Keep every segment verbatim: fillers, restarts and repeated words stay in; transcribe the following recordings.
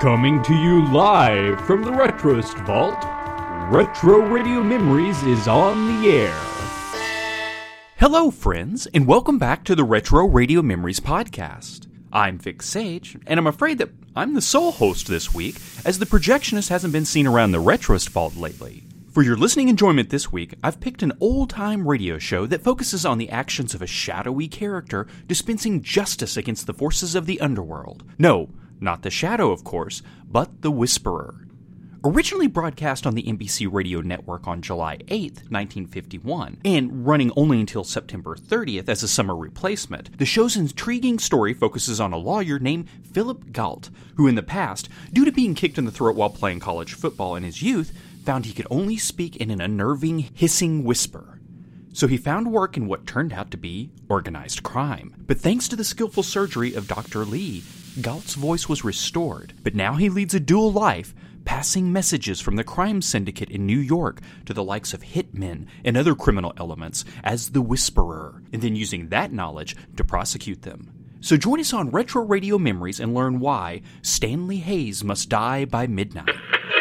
Coming to you live from the Retroist Vault, Retro Radio Memories is on the air. Hello, friends, and welcome back to the Retro Radio Memories podcast. I'm Vic Sage, and I'm afraid that I'm the sole host this week, as the projectionist hasn't been seen around the Retroist Vault lately. For your listening enjoyment this week, I've picked an old-time radio show that focuses on the actions of a shadowy character dispensing justice against the forces of the underworld. No, not the Shadow, of course, but the Whisperer. Originally broadcast on the N B C Radio Network on July eighth, nineteen fifty-one, and running only until September thirtieth as a summer replacement, the show's intriguing story focuses on a lawyer named Philip Gault, who in the past, due to being kicked in the throat while playing college football in his youth, found he could only speak in an unnerving, hissing whisper. So he found work in what turned out to be organized crime. But thanks to the skillful surgery of Doctor Lee, Gault's voice was restored. But now he leads a dual life, passing messages from the crime syndicate in New York to the likes of hitmen and other criminal elements as the Whisperer, and then using that knowledge to prosecute them. So join us on Retro Radio Memories and learn why Stanley Hayes must die by midnight.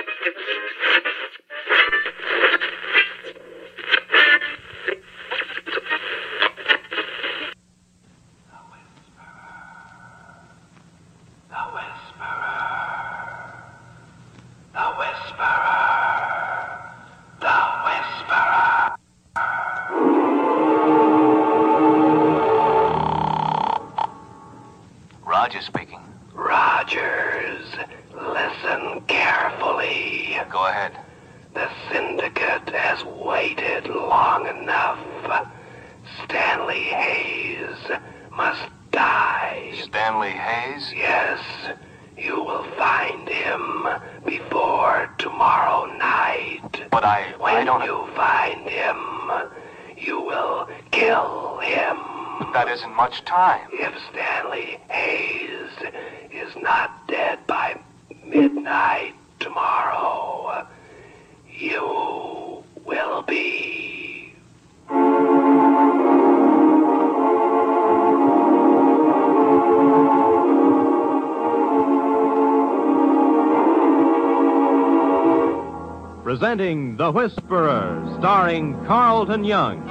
Rogers speaking. Rogers, listen carefully. Go ahead. The Syndicate has waited long enough. Stanley Hayes must die. Stanley Hayes? Yes, you will find him before tomorrow night. But I... When I don't... you find him, you will kill him. That isn't much time. If Stanley Hayes is not dead by midnight tomorrow, you will be. Presenting The Whisperer, starring Carlton Young.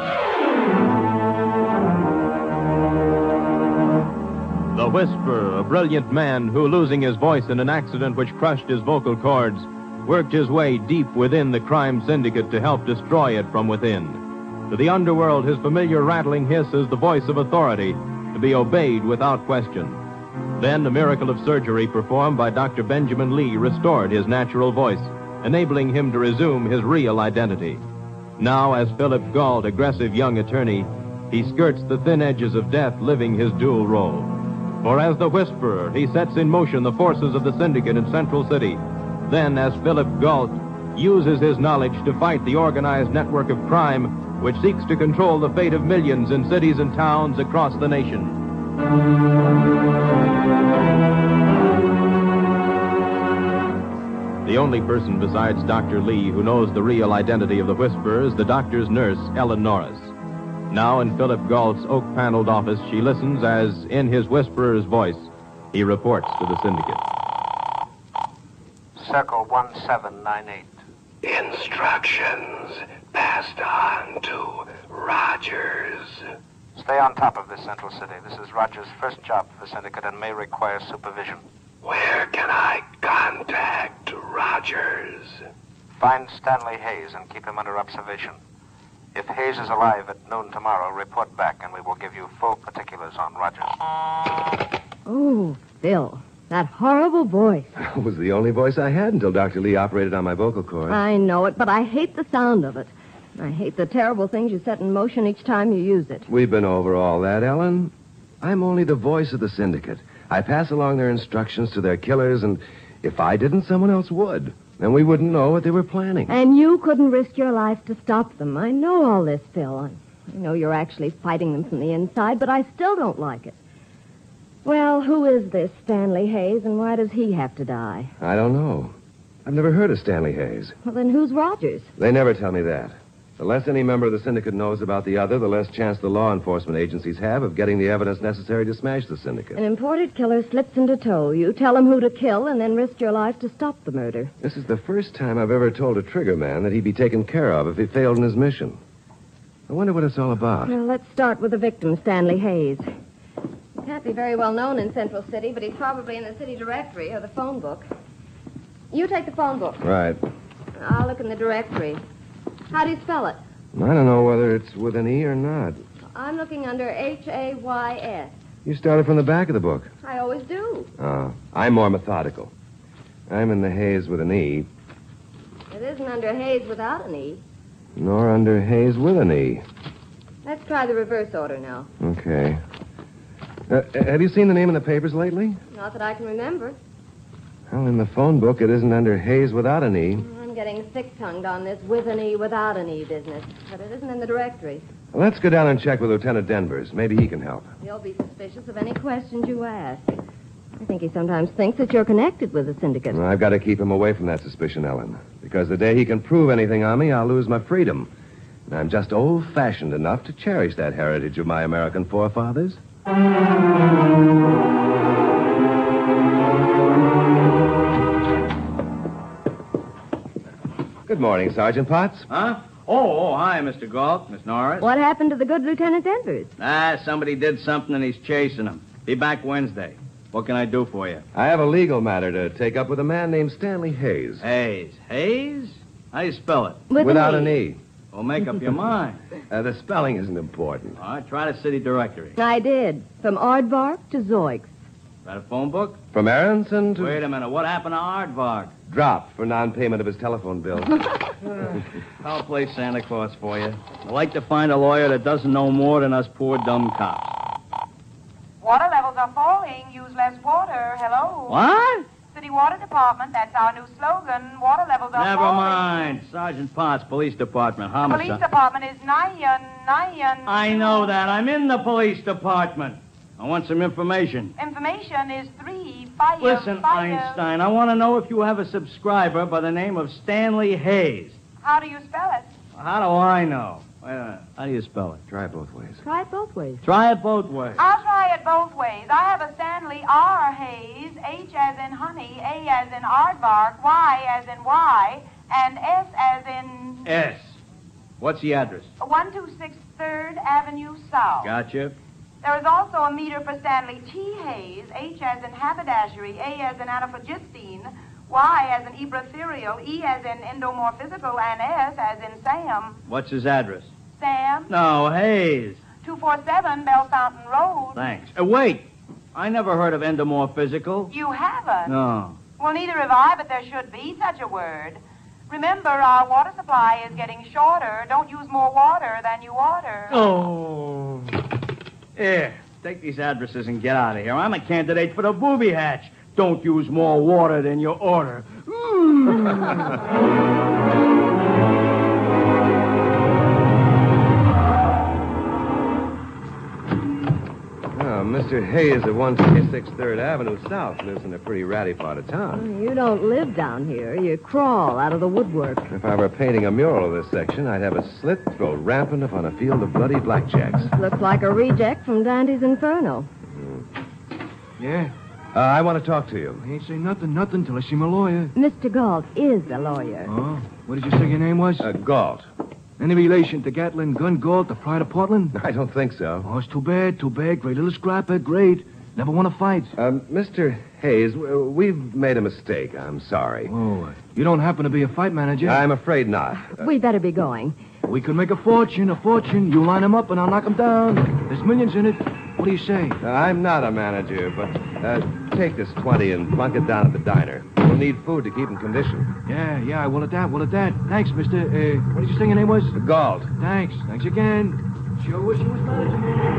The Whisperer, a brilliant man who, losing his voice in an accident which crushed his vocal cords, worked his way deep within the crime syndicate to help destroy it from within. To the underworld, his familiar rattling hiss is the voice of authority, to be obeyed without question. Then, a miracle of surgery performed by Doctor Benjamin Lee restored his natural voice, enabling him to resume his real identity. Now, as Philip Gault, aggressive young attorney, he skirts the thin edges of death, living his dual role. For as the Whisperer, he sets in motion the forces of the syndicate in Central City. Then, as Philip Gault, uses his knowledge to fight the organized network of crime which seeks to control the fate of millions in cities and towns across the nation. The only person besides Doctor Lee who knows the real identity of the Whisperer is the doctor's nurse, Ellen Norris. Now in Philip Gault's oak-paneled office, she listens as, in his Whisperer's voice, he reports to the syndicate. Circle one seven nine eight. Instructions passed on to Rogers. Stay on top of this, Central City. This is Rogers' first job for the syndicate and may require supervision. Where can I contact Rogers? Find Stanley Hayes and keep him under observation. If Hayes is alive at noon tomorrow, report back and we will give you full particulars on Rogers. Oh, Phil, that horrible voice. It was the only voice I had until Doctor Lee operated on my vocal cords. I know it, but I hate the sound of it. I hate the terrible things you set in motion each time you use it. We've been over all that, Ellen. I'm only the voice of the syndicate. I pass along their instructions to their killers, and if I didn't, someone else would. Then we wouldn't know what they were planning. And you couldn't risk your life to stop them. I know all this, Phil. I know you're actually fighting them from the inside, but I still don't like it. Well, who is this Stanley Hayes, and why does he have to die? I don't know. I've never heard of Stanley Hayes. Well, then who's Rogers? They never tell me that. The less any member of the syndicate knows about the other, the less chance the law enforcement agencies have of getting the evidence necessary to smash the syndicate. An imported killer slips into tow. You tell him who to kill and then risk your life to stop the murder. This is the first time I've ever told a trigger man that he'd be taken care of if he failed in his mission. I wonder what it's all about. Well, let's start with the victim, Stanley Hayes. He can't be very well known in Central City, but he's probably in the city directory or the phone book. You take the phone book. Right. I'll look in the directory. How do you spell it? I don't know whether it's with an E or not. I'm looking under H A Y S. You started from the back of the book. I always do. Oh, I'm more methodical. I'm in the Hayes with an E, It isn't under Hayes without an E. nor under Hayes with an E. Let's try the reverse order now. Okay. Uh, have you seen the name in the papers lately? Not that I can remember. Well, in the phone book, it isn't under Hayes without an E. I'm getting thick-tongued on this with an E, without an E business. But it isn't in the directory. Well, let's go down and check with Lieutenant Denvers. Maybe he can help. He'll be suspicious of any questions you ask. I think he sometimes thinks that you're connected with the syndicate. Well, I've got to keep him away from that suspicion, Ellen. Because the day he can prove anything on me, I'll lose my freedom. And I'm just old-fashioned enough to cherish that heritage of my American forefathers. Good morning, Sergeant Potts. Huh? Oh, oh, hi, Mister Galt, Miss Norris. What happened to the good Lieutenant Denvers? Ah, somebody did something and he's chasing him. Be back Wednesday. What can I do for you? I have a legal matter to take up with a man named Stanley Hayes. Hayes. Hayes? How do you spell it? With Without an an E. E. Well, make up your mind. Uh, the spelling isn't important. All right, try the city directory. I did. From Aardvark to Zoix. Got a phone book? From Aronson to... Wait a minute. What happened to Aardvark? Dropped for non-payment of his telephone bill. I'll play Santa Claus for you. I like to find a lawyer that doesn't know more than us poor dumb cops. Water levels are falling. Use less water. Hello? What? City Water Department. That's our new slogan. Water levels are Never falling. mind. Sergeant Potts, Police Department. Homicide. Police Department is Nyan, Nyan. I know that. I'm in the police department. I want some information. Information is three, fire, Listen, fire. Einstein, I want to know if you have a subscriber by the name of Stanley Hayes. How do you spell it? How do I know? Wait a minute. How do you spell it? Try it both ways. Try it both ways. Try it both ways. I'll try it both ways. I have a Stanley R. Hayes, H as in honey, A as in aardvark, Y as in Y, and S as in S. What's the address? one two six third Avenue South. Gotcha. There is also a meter for Stanley T. Hayes, H as in haberdashery, A as in anaphagistine, Y as in ebratherial, E as in endomorphizical, and S as in Sam. What's his address? Sam, No, Hayes. two forty-seven Bell Fountain Road. Thanks. Uh, wait. I never heard of endomorphizical. You haven't? No. Well, neither have I, but there should be such a word. Remember, our water supply is getting shorter. Don't use more water than you order. Oh. Here, take these addresses and get out of here. I'm a candidate for the booby hatch. Don't use more water than you order. Oh, Mister Hayes at one twenty-six third Avenue South lives in a pretty ratty part of town. You don't live down here. You crawl out of the woodwork. If I were painting a mural of this section, I'd have a slit throat rampant upon a field of bloody blackjacks. Looks like a reject from Dante's Inferno. Yeah, Uh, I want to talk to you. I ain't say nothing, nothing till I see my lawyer. Mister Galt is a lawyer. Oh, what did you say your name was? Uh, Galt. Any relation to Gatlin Gun Galt, the pride of Portland? I don't think so. Oh, it's too bad, too bad. Great little scrapper, great. Never want to fight. Um, Mister Hayes, w- we've made a mistake. I'm sorry. Oh, you don't happen to be a fight manager? I'm afraid not. Uh, We better be going. We could make a fortune, a fortune. You line him up and I'll knock him down. There's millions in it. What do you say? I'm not a manager, but uh, take this twenty and plunk it down at the diner. We'll need food to keep in condition. Yeah, yeah, I will at that, will at that. Thanks, mister. Uh, what did you say your name was? Galt. Thanks. Thanks again. Sure wish you was manager.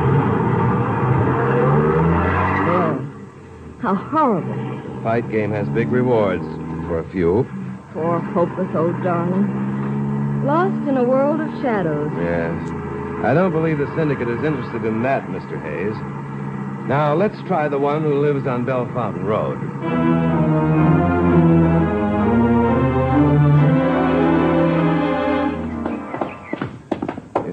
Oh, how horrible. Fight game has big rewards for a few. Poor hopeless old darling. Lost in a world of shadows. Yes. I don't believe the syndicate is interested in that, Mister Hayes. Now, let's try the one who lives on Bell Fountain Road.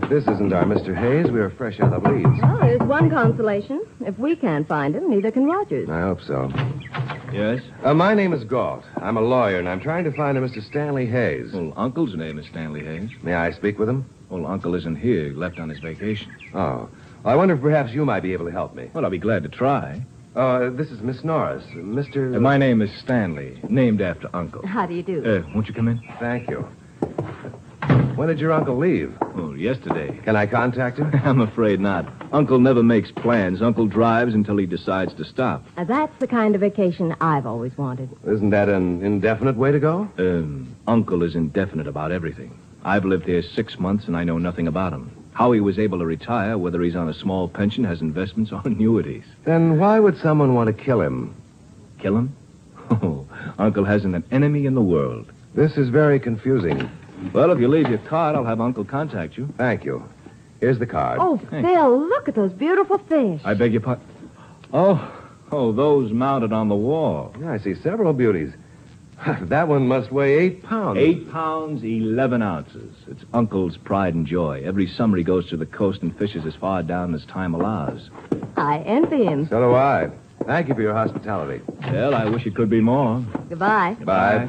this isn't our Mister Hayes, we are fresh out of Leeds. Well, there's one consolation. If we can't find him, neither can Rogers. I hope so. Yes? Uh, my name is Galt. I'm a lawyer, and I'm trying to find a Mister Stanley Hayes. Well, Uncle's name is Stanley Hayes. May I speak with him? Well, Uncle isn't here. He left on his vacation. Oh. Well, I wonder if perhaps you might be able to help me. Well, I'll be glad to try. Uh, this is Miss Norris. Mister... Uh, my name is Stanley, named after Uncle. How do you do? Uh, won't you come in? Thank you. When did your uncle leave? Oh, yesterday. Can I contact him? I'm afraid not. Uncle never makes plans. Uncle drives until he decides to stop. Now, that's the kind of vacation I've always wanted. Isn't that an indefinite way to go? Um, Uncle is indefinite about everything. I've lived here six months, and I know nothing about him. How he was able to retire, whether he's on a small pension, has investments, or annuities. Then why would someone want to kill him? Kill him? Oh, Uncle hasn't an enemy in the world. This is very confusing. Well, if you leave your card, I'll have Uncle contact you. Thank you. Here's the card. Oh, Hey. Phil, look at those beautiful fish. I beg your pardon. Oh, oh, those mounted on the wall. I see several beauties. That one must weigh eight pounds. Eight pounds, eleven ounces. It's Uncle's pride and joy. Every summer he goes to the coast and fishes as far down as time allows. I envy him. So do I. Thank you for your hospitality. Well, I wish it could be more. Goodbye. Bye.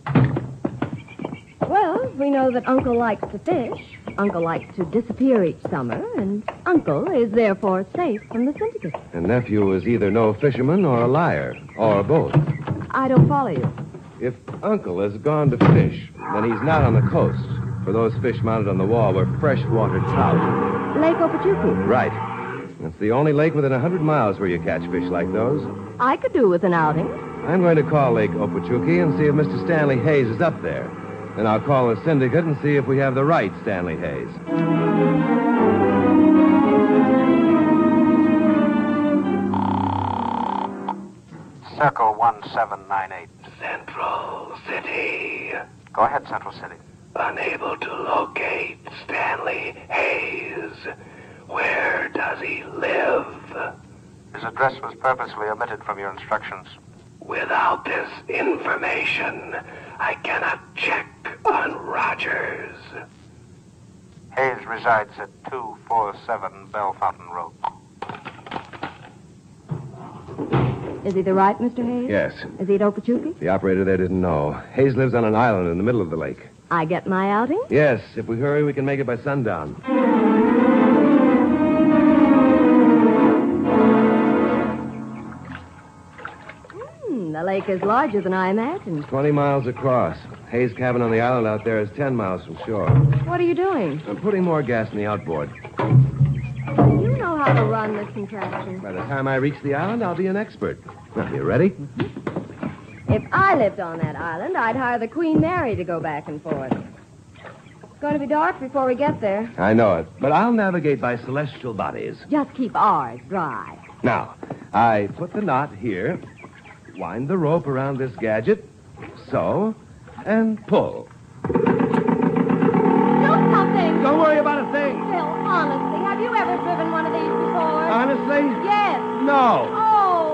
Well, we know that Uncle likes to fish. Uncle likes to disappear each summer, and Uncle is therefore safe from the syndicate. And nephew is either no fisherman or a liar, or both. I don't follow you. If Uncle has gone to fish, then he's not on the coast. For those fish mounted on the wall were freshwater trout. Lake Okeechobee. Right. It's the only lake within a hundred miles where you catch fish like those. I could do with an outing. I'm going to call Lake Okeechobee and see if Mister Stanley Hayes is up there. Then I'll call the syndicate and see if we have the right Stanley Hayes. Circle one seven nine eight. Central City. Go ahead, Central City. Unable to locate Stanley Hayes. Where does he live? His address was purposely omitted from your instructions. Without this information, I cannot check on Rogers. Hayes resides at two forty-seven Bell Fountain Road. Is he the right Mister Hayes? Yes. Is he at Okeechobee? The operator there didn't know. Hayes lives on an island in the middle of the lake. I get my outing? Yes, if we hurry, we can make it by sundown. Hmm, the lake is larger than I imagined. Twenty miles across. Hayes' cabin on the island out there is ten miles from shore. What are you doing? I'm putting more gas in the outboard. You know how to run this contraption. By the time I reach the island, I'll be an expert. Now, you ready? If I lived on that island, I'd hire the Queen Mary to go back and forth. It's going to be dark before we get there. I know it, but I'll navigate by celestial bodies. Just keep ours dry. Now, I put the knot here, wind the rope around this gadget, so, and pull. Do something! Don't worry about a thing. Phil, honestly, have you ever driven one of these before? Honestly? Yes. No. Oh.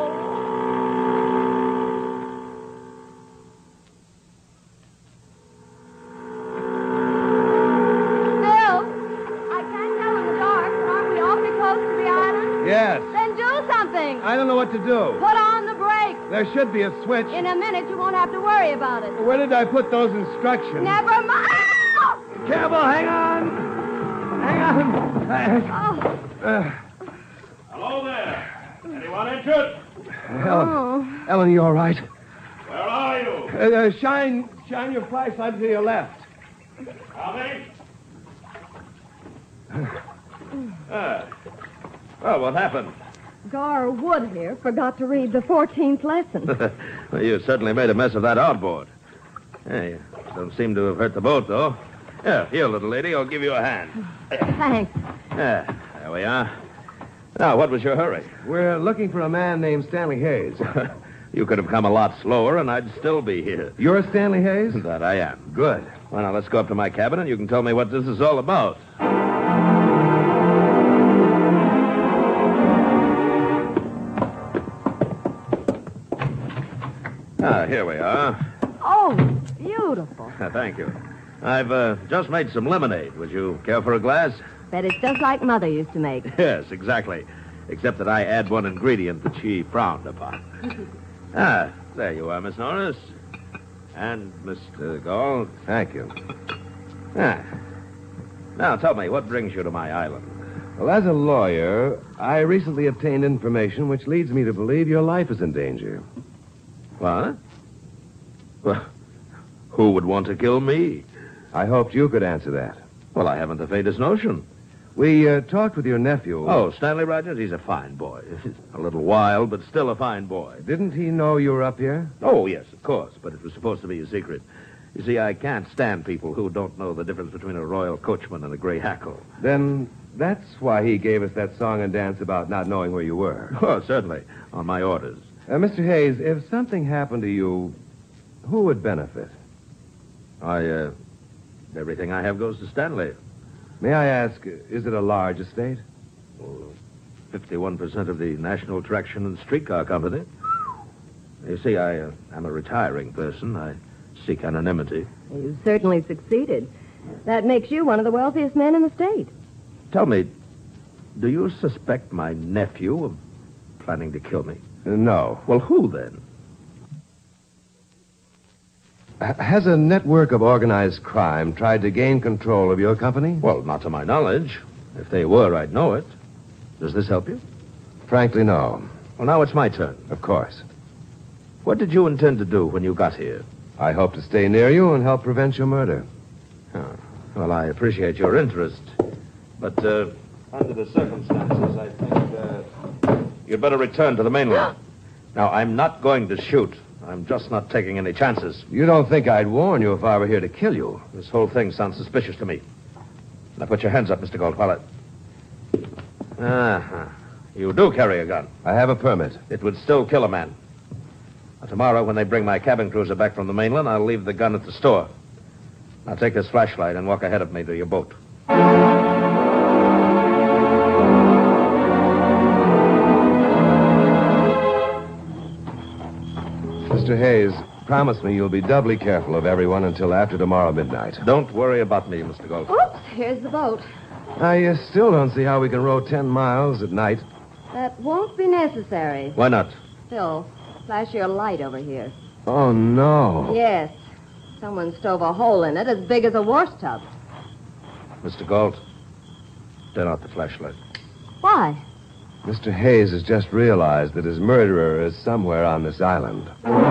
Phil, I can't tell in the dark, but aren't we awfully close to the island? Yes. Then do something. I don't know what to do. Put on the brakes. There should be a switch. In a minute, you won't have to worry about it. Where did I put those instructions? Never mind. Careful, hang on. Hang on. Oh. Uh, Hello there. Anyone interested? Ellen, Oh. Ellen, you all right? Where are you? Uh, uh, shine, shine your flashlight to your left. Coming? Ah. Well, what happened? Gar Wood here forgot to read the fourteenth lesson. Well, you certainly made a mess of that outboard. Hey, don't seem to have hurt the boat, though. Yeah, here, little lady, I'll give you a hand. Thanks. Yeah, there we are. Now, what was your hurry? We're looking for a man named Stanley Hayes. You could have come a lot slower, and I'd still be here. You're Stanley Hayes? That I am. Good. Well, now, let's go up to my cabin, and you can tell me what this is all about. Ah, here we are. Oh, beautiful. Thank you. I've uh, just made some lemonade. Would you care for a glass? Bet it's just like Mother used to make. Yes, exactly. Except that I add one ingredient that she frowned upon. Ah, there you are, Miss Norris. And Mister Galt. Thank you. Ah. Now, tell me, what brings you to my island? Well, as a lawyer, I recently obtained information which leads me to believe your life is in danger. What? Well, who would want to kill me? I hoped you could answer that. Well, I haven't the faintest notion. We uh, talked with your nephew. Oh, Stanley Rogers? He's a fine boy. A little wild, but still a fine boy. Didn't he know you were up here? Oh, yes, of course, but it was supposed to be a secret. You see, I can't stand people who don't know the difference between a royal coachman and a gray hackle. Then that's why he gave us that song and dance about not knowing where you were. Oh, certainly, on my orders. Uh, Mister Hayes, if something happened to you, who would benefit? I, uh, everything I have goes to Stanley. May I ask, is it a large estate? Oh, fifty-one percent of the National Traction and Streetcar Company. You see, I uh, am a retiring person. I seek anonymity. You've certainly succeeded. That makes you one of the wealthiest men in the state. Tell me, do you suspect my nephew of planning to kill me? Uh, no. Well, who then? H- has a network of organized crime tried to gain control of your company? Well, not to my knowledge. If they were, I'd know it. Does this help you? Frankly, no. Well, now it's my turn. Of course. What did you intend to do when you got here? I hope to stay near you and help prevent your murder. Oh, well, I appreciate your interest. But uh, under the circumstances, I think uh, you'd better return to the mainland. Now, I'm not going to shoot. I'm just not taking any chances. You don't think I'd warn you if I were here to kill you? This whole thing sounds suspicious to me. Now, put your hands up, Mister Galt, while I... Uh-huh. You do carry a gun. I have a permit. It would still kill a man. Now, tomorrow, when they bring my cabin cruiser back from the mainland, I'll leave the gun at the store. Now, take this flashlight and walk ahead of me to your boat. Mister Hayes, promise me you'll be doubly careful of everyone until after tomorrow midnight. Don't worry about me, Mister Galt. Oops, here's the boat. I uh, still don't see how we can row ten miles at night. That won't be necessary. Why not? Phil, flash your light over here. Oh, no. Yes. Someone stove a hole in it as big as a wash tub. Mister Galt, turn out the flashlight. Why? Mister Hayes has just realized that his murderer is somewhere on this island.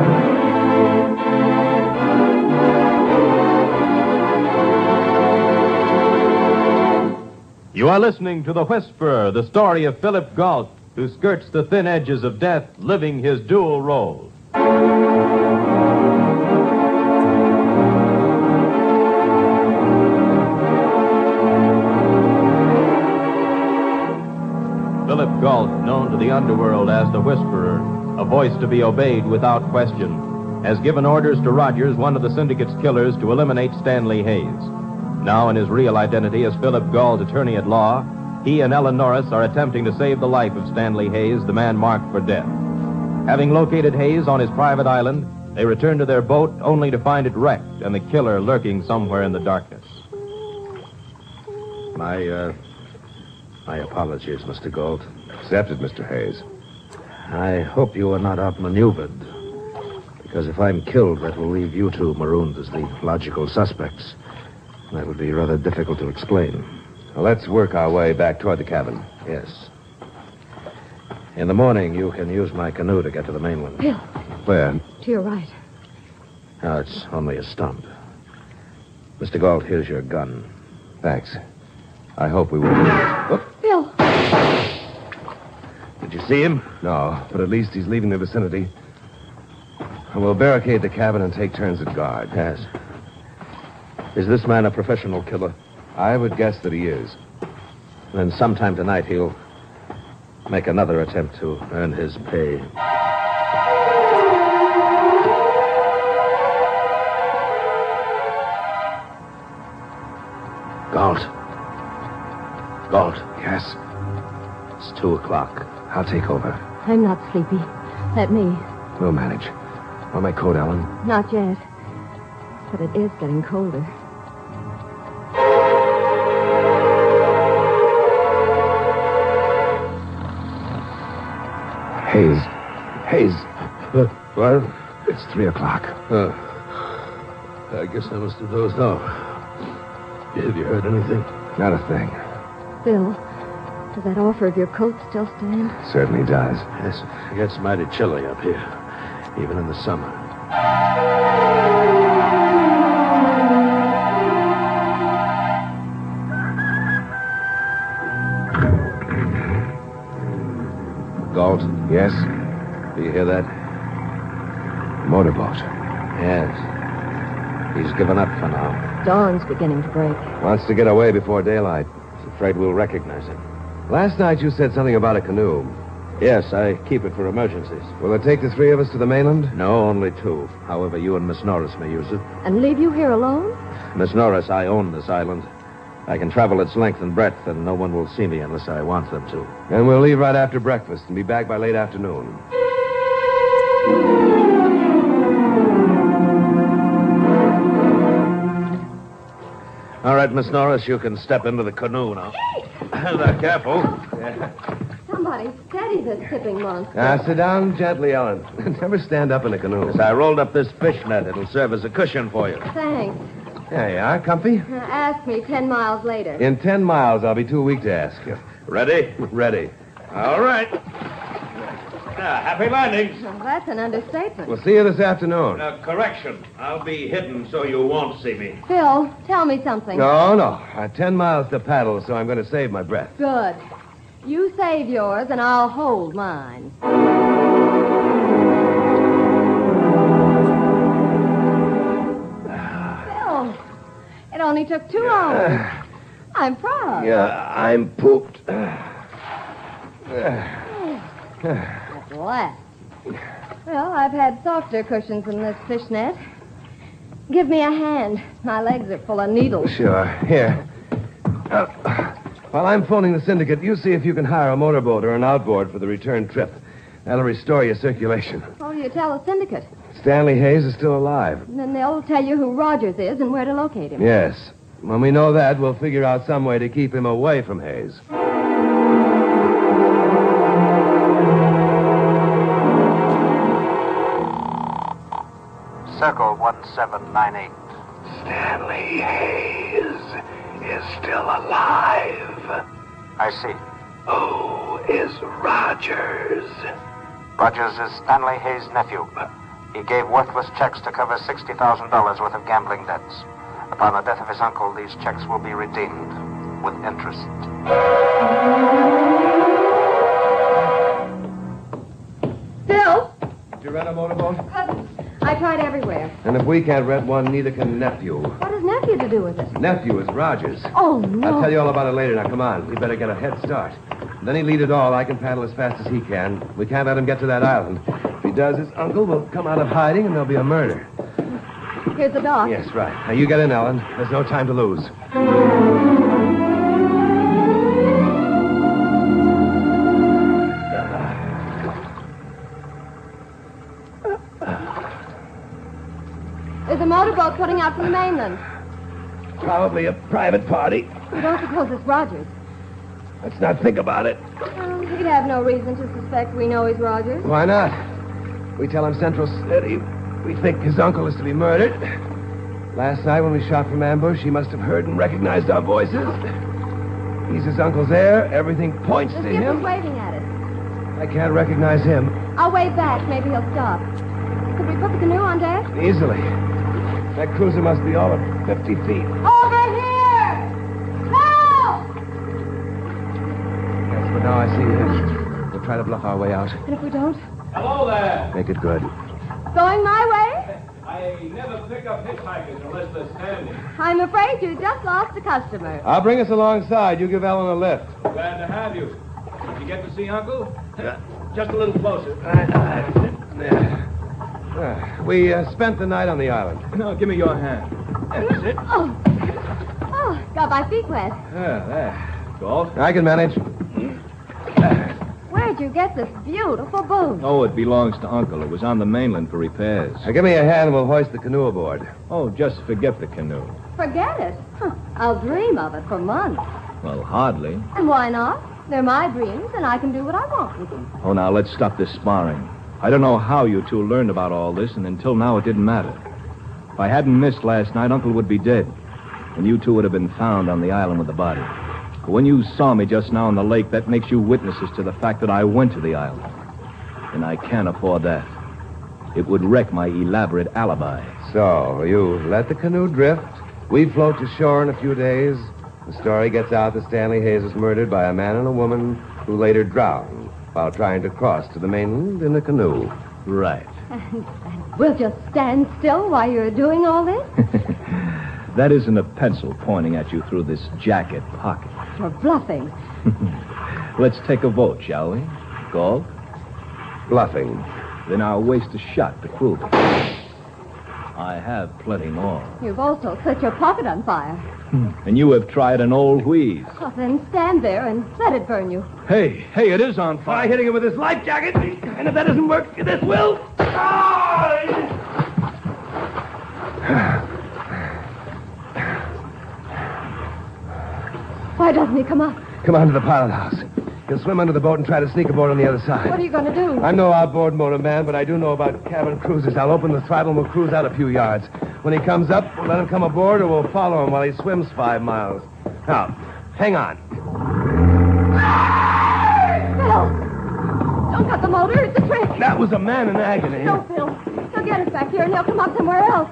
You are listening to The Whisperer, the story of Philip Galt, who skirts the thin edges of death, living his dual role. Philip Galt, known to the underworld as the Whisperer, a voice to be obeyed without question, has given orders to Rogers, one of the syndicate's killers, to eliminate Stanley Hayes. Now, in his real identity as Philip Galt, attorney at law, he and Ellen Norris are attempting to save the life of Stanley Hayes, the man marked for death. Having located Hayes on his private island, they return to their boat only to find it wrecked and the killer lurking somewhere in the darkness. My, uh, my apologies, Mister Galt. Accepted, Mister Hayes. I hope you are not outmaneuvered. Because if I'm killed, that will leave you two marooned as the logical suspects. That would be rather difficult to explain. Well, let's work our way back toward the cabin. Yes. In the morning, you can use my canoe to get to the mainland. Phil. Where? To your right. No, it's only a stump. Mister Galt, here's your gun. Thanks. I hope we will. Oh. Phil. Did you see him? No, but at least he's leaving the vicinity. We'll barricade the cabin and take turns at guard. Yes. Is this man a professional killer? I would guess that he is. Then sometime tonight he'll make another attempt to earn his pay. Galt. Galt. Yes? It's two o'clock. I'll take over. I'm not sleepy. Let me. We'll manage. On my coat, Ellen. Not yet. But it is getting colder. Hayes. Hayes. Uh, what? It's three o'clock. Uh, I guess I must have dozed off. Have you heard anything? Not a thing. Phil, does that offer of your coat still stand? Certainly does. Yes, it gets mighty chilly up here, even in the summer. Galt, Yes? do you hear that? Motorboat. Yes. He's given up for now. Dawn's beginning to break. Wants to get away before daylight. He's afraid we'll recognize him. Last night you said something about a canoe. Yes, I keep it for emergencies. Will it take the three of us to the mainland? No, only two. However, you and Miss Norris may use it. And leave you here alone? Miss Norris, I own this island. I can travel its length and breadth, and no one will see me unless I want them to. And we'll leave right after breakfast and be back by late afternoon. All right, Miss Norris, you can step into the canoe now. Now, careful. Somebody steady this tipping monster. Now, sit down gently, Ellen. Never stand up in a canoe. As I rolled up this fish net, it'll serve as a cushion for you. Thanks. There you are, comfy. Uh, ask me ten miles later. In ten miles, I'll be too weak to ask you. Ready? Ready. All right. Now, happy landings. Well, that's an understatement. We'll see you this afternoon. Uh, correction. I'll be hidden so you won't see me. Phil, tell me something. No, no. Uh, ten miles to paddle, so I'm going to save my breath. Good. You save yours, and I'll hold mine. Phil, it only took two hours. I'm proud. Yeah, I'm pooped. At last. Well, I've had softer cushions than this fishnet. Give me a hand. My legs are full of needles. Sure. Here. Uh, while I'm phoning the syndicate, you see if you can hire a motorboat or an outboard for the return trip. That'll restore your circulation. What do you tell the syndicate? Stanley Hayes is still alive. And then they'll tell you who Rogers is and where to locate him. Yes. When we know that, we'll figure out some way to keep him away from Hayes. Circle one seven nine eight. Stanley Hayes is still alive. I see. Who is Rogers? Rogers is Stanley Hayes' nephew. He gave worthless checks to cover sixty thousand dollars worth of gambling debts. Upon the death of his uncle, these checks will be redeemed with interest. Phil? Did you rent a motorboat? Couldn't. I tried everywhere. And if we can't rent one, neither can nephew. What has nephew to do with it? Nephew is Rogers. Oh, no. I'll tell you all about it later. Now, come on. We better get a head start. Then he'll lead it all. I can paddle as fast as he can. We can't let him get to that island. If he does, his uncle will come out of hiding, and there'll be a murder. Here's the dock. Yes, right. Now, you get in, Ellen. There's no time to lose. There's a motorboat putting out from the mainland. Probably a private party. You don't suppose it's Rogers? Let's not think about it. Well, he'd have no reason to suspect we know he's Rogers. Why not? We tell him Central City. We think his uncle is to be murdered. Last night when we shot from ambush, he must have heard and recognized our voices. He's his uncle's heir. Everything points Just to give him. us waving at us. I can't recognize him. I'll wave back. Maybe he'll stop. Could we put the canoe on deck? Easily. That cruiser must be all of fifty feet. Over here! Help! Yes, but now I see him. We'll try to bluff our way out. And if we don't? Hello there. Make it good. Going my way? I never pick up hitchhikers unless they're standing. I'm afraid you just lost a customer. I'll bring us alongside. You give Ellen a lift. Glad to have you. Did you get to see Uncle? Just a little closer. There. Uh, we uh, spent the night on the island. No, give me your hand. That's it. Oh. Oh, got my feet wet. Yeah, there. Galt? I can manage. Where'd you get this beautiful boat? Oh, it belongs to Uncle. It was on the mainland for repairs. Now, give me a hand and we'll hoist the canoe aboard. Oh, just forget the canoe. Forget it. Huh. I'll dream of it for months. Well, hardly. And why not? They're my dreams, and I can do what I want with them. Oh, now, let's stop this sparring. I don't know how you two learned about all this, and until now it didn't matter. If I hadn't missed last night, Uncle would be dead, and you two would have been found on the island with the body. But when you saw me just now in the lake, that makes you witnesses to the fact that I went to the island. And I can't afford that. It would wreck my elaborate alibi. So, you let the canoe drift. We float to shore in a few days. The story gets out that Stanley Hayes was murdered by a man and a woman who later drowned while trying to cross to the mainland in a canoe. Right. And, and we'll just stand still while you're doing all this? That isn't a pencil pointing at you through this jacket pocket. You're bluffing. Let's take a vote, shall we? Galt? Bluffing. Then I'll waste a shot to prove it. I have plenty more. You've also set your pocket on fire. And you have tried an old wheeze. Well, then stand there and let it burn you. Hey, hey, it is on fire. Try hitting him with this life jacket. And if that doesn't work, this will. Why doesn't he come up? Come on to the pilot house. He'll swim under the boat and try to sneak aboard on the other side. What are you going to do? I'm no outboard motor man, but I do know about cabin cruisers. I'll open the throttle and we'll cruise out a few yards. When he comes up, we'll let him come aboard or we'll follow him while he swims five miles. Now, hang on. Phil! Don't cut the motor. It's a trick. That was a man in agony. No, Phil. He'll get us back here and he'll come up somewhere else.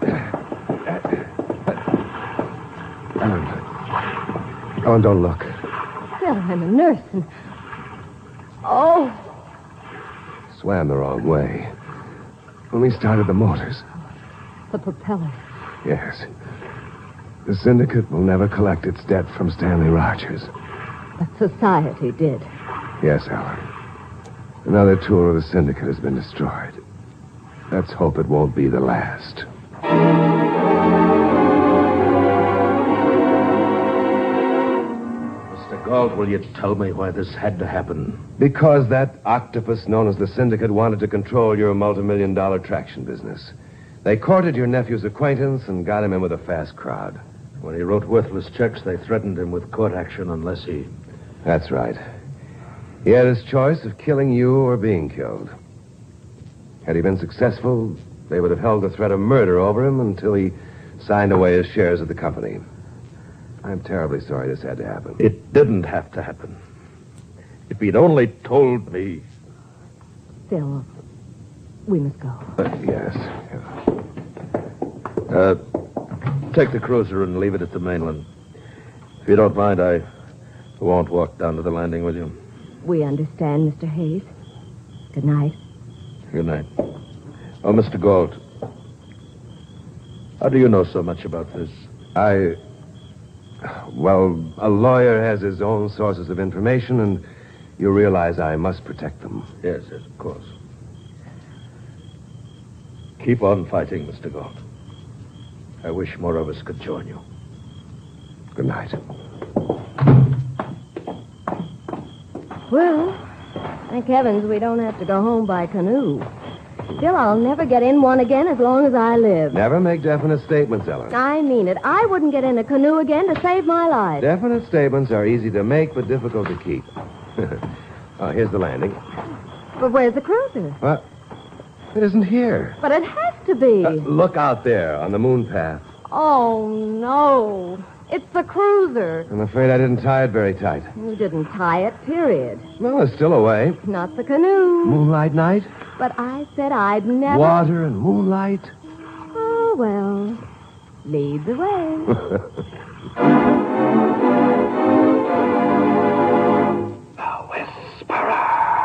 Ellen. Ellen, don't look. Phil, I'm a nurse and... Oh. Swam the wrong way. When we started the motors. The propeller. Yes. The syndicate will never collect its debt from Stanley Rogers. But society did. Yes, Ellen. Another tour of the syndicate has been destroyed. Let's hope it won't be the last. Mister Galt, will you tell me why this had to happen? Because that octopus known as the syndicate wanted to control your multi-million dollar traction business. They courted your nephew's acquaintance and got him in with a fast crowd. When he wrote worthless checks, they threatened him with court action unless he... That's right. He had his choice of killing you or being killed. Had he been successful, they would have held the threat of murder over him until he signed away his shares of the company. I'm terribly sorry this had to happen. It didn't have to happen. If he'd only told me... Phil, we must go. Uh, yes. Uh, take the cruiser and leave it at the mainland. If you don't mind, I won't walk down to the landing with you. We understand, Mister Hayes. Good night. Good night. Oh, Mister Galt, how do you know so much about this? I... Well, a lawyer has his own sources of information, and you realize I must protect them. Yes, yes, of course. Keep on fighting, Mister Galt. I wish more of us could join you. Good night. Well, thank heavens we don't have to go home by canoe. Still, I'll never get in one again as long as I live. Never make definite statements, Ellen. I mean it. I wouldn't get in a canoe again to save my life. Definite statements are easy to make, but difficult to keep. Oh, here's the landing. But where's the cruiser? What? It isn't here. But it has to be. Uh, look out there on the moon path. Oh, no. It's the cruiser. I'm afraid I didn't tie it very tight. You didn't tie it, period. Well, it's still away. Not the canoe. Moonlight night? But I said I'd never... Water and moonlight? Oh, well. Lead the way. The Whisperer.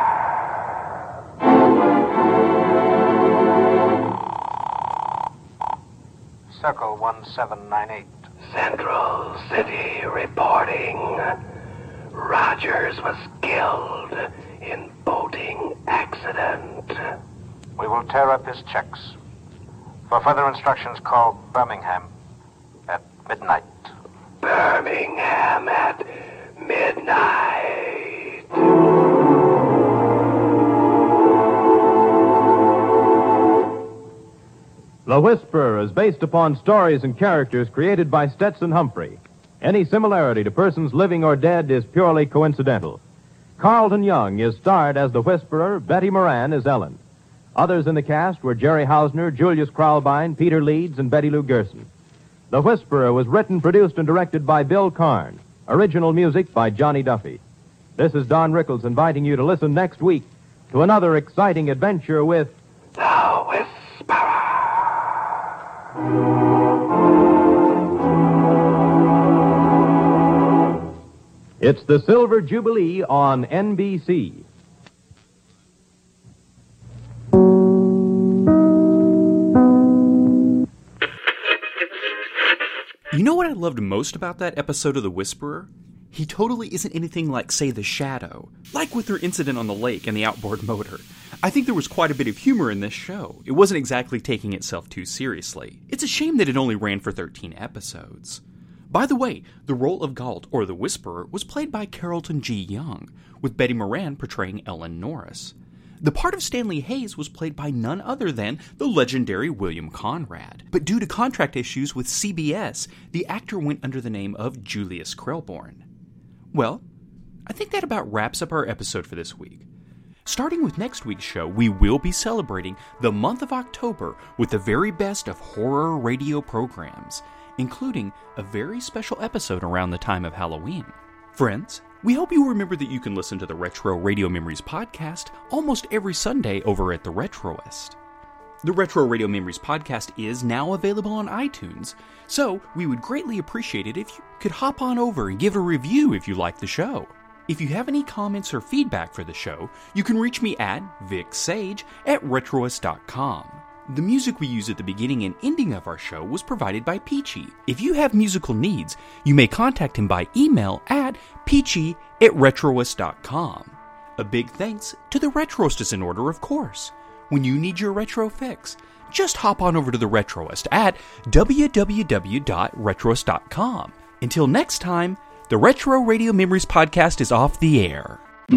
Circle one seven nine eight. Central City reporting. Rogers was killed in boating accident. We will tear up his checks. For further instructions, call Birmingham at midnight. Birmingham at midnight. The Whisperer is based upon stories and characters created by Stetson Humphrey. Any similarity to persons living or dead is purely coincidental. Carlton Young is starred as the Whisperer. Betty Moran is Ellen. Others in the cast were Jerry Hausner, Julius Kralbein, Peter Leeds, and Betty Lou Gerson. The Whisperer was written, produced, and directed by Bill Karn. Original music by Johnny Duffy. This is Don Rickles inviting you to listen next week to another exciting adventure with The Whisperer. It's the Silver Jubilee on N B C. You know what I loved most about that episode of The Whisperer? He totally isn't anything like, say, The Shadow. Like with their incident on the lake and the outboard motor. I think there was quite a bit of humor in this show. It wasn't exactly taking itself too seriously. It's a shame that it only ran for thirteen episodes. By the way, the role of Galt, or the Whisperer, was played by Carlton G. Young, with Betty Moran portraying Ellen Norris. The part of Stanley Hayes was played by none other than the legendary William Conrad. But due to contract issues with C B S, the actor went under the name of Julius Krelborn. Well, I think that about wraps up our episode for this week. Starting with next week's show, we will be celebrating the month of October with the very best of horror radio programs, including a very special episode around the time of Halloween. Friends, we hope you remember that you can listen to the Retro Radio Memories podcast almost every Sunday over at The Retroist. The Retro Radio Memories podcast is now available on iTunes, so we would greatly appreciate it if you could hop on over and give a review if you like the show. If you have any comments or feedback for the show, you can reach me at vicsage at retroist dot com. The music we use at the beginning and ending of our show was provided by Peachy. If you have musical needs, you may contact him by email at peachy at retroist dot com. A big thanks to the Retroist is in order, of course. When you need your retro fix, just hop on over to the Retroist at w w w dot retroist dot com. Until next time, the Retro Radio Memories podcast is off the air.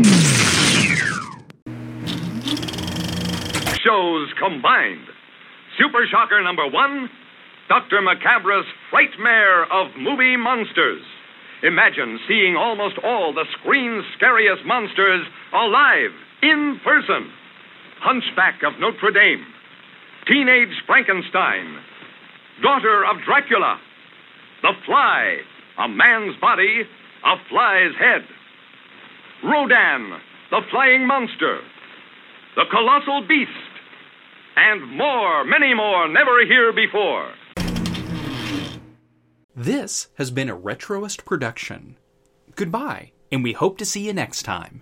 Shows combined. Super Shocker number one, Doctor Macabre's Frightmare of Movie Monsters. Imagine seeing almost all the screen's scariest monsters alive, in person. Hunchback of Notre Dame, Teenage Frankenstein, Daughter of Dracula, The Fly, a man's body, a fly's head, Rodan, the flying monster, the colossal beast, and more, many more, never here before. This has been a Retroist production. Goodbye, and we hope to see you next time.